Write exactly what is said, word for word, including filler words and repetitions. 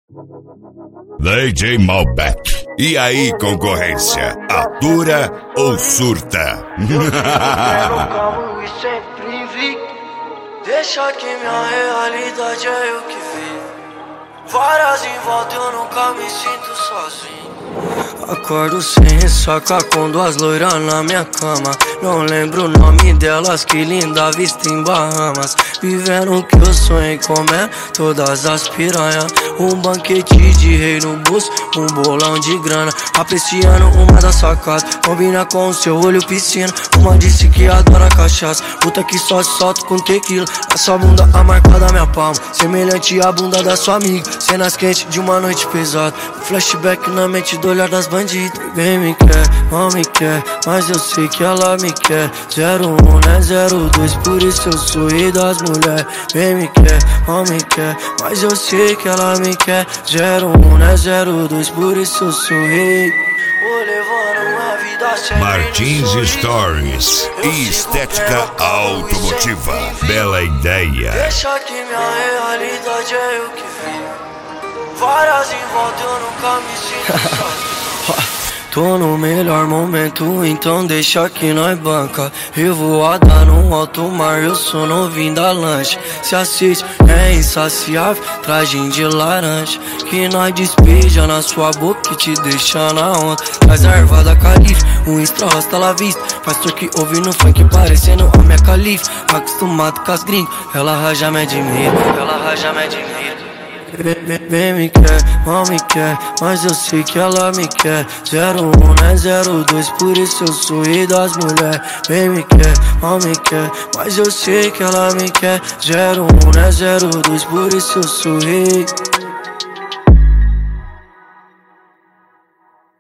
D J Malbec. E aí, concorrência? Atura ou surta? Calmo e sempre invicto. Deixa que minha realidade é eu que vi. Várias em volta eu nunca me sinto sozinho. Acordo sem ressaca com duas loiras na minha cama. Não lembro o nome delas, que linda vista em Bahamas. Vivendo o que eu sonhei comer, todas as piranhas. Um banquete de rei no bolso, um bolão de grana. Apreciando uma das sacadas, combina com o seu olho piscina. Uma disse que adora cachaça, outra que só se solta com tequila. Essa bunda a marca da minha palma, semelhante à bunda da sua amiga. Cenas quentes de uma noite pesada, flashback na mente do olhar das bandidas. Bem me quer, mal me quer, mas eu sei que ela me quer. Zero um, né, zero dois, por isso eu sou rei das mulheres. Bem me quer, mal me quer, mas eu sei que ela me quer. Zero um, né, zero dois, por isso eu sou rei. Vou levando uma vida sempre Martins Stories e estética automotiva. Bela ideia. Deixa que minha realidade é eu que vi. Várias em volta eu nunca me sinto sozinho. Tô no melhor momento, então deixa que nós banca. Revoada no alto mar, eu sou novinho da lancha. Se assiste, é insaciável, tragem de laranja. Que nós despeja na sua boca e te deixa na onda. Traz a erva da califa, um extra rosta la vista. Pastor que ouve no funk parecendo a minha califa. Acostumado com as gringas, ela raja me admira, ela raja me admira. Bem me quer, mal me quer, mas eu sei que ela me quer. Zero um, né, zero dois, por isso eu sou rei das mulheres. Bem me quer, mal me quer, mas eu sei que ela me quer. Zero um, né, zero dois, por isso eu sou rei.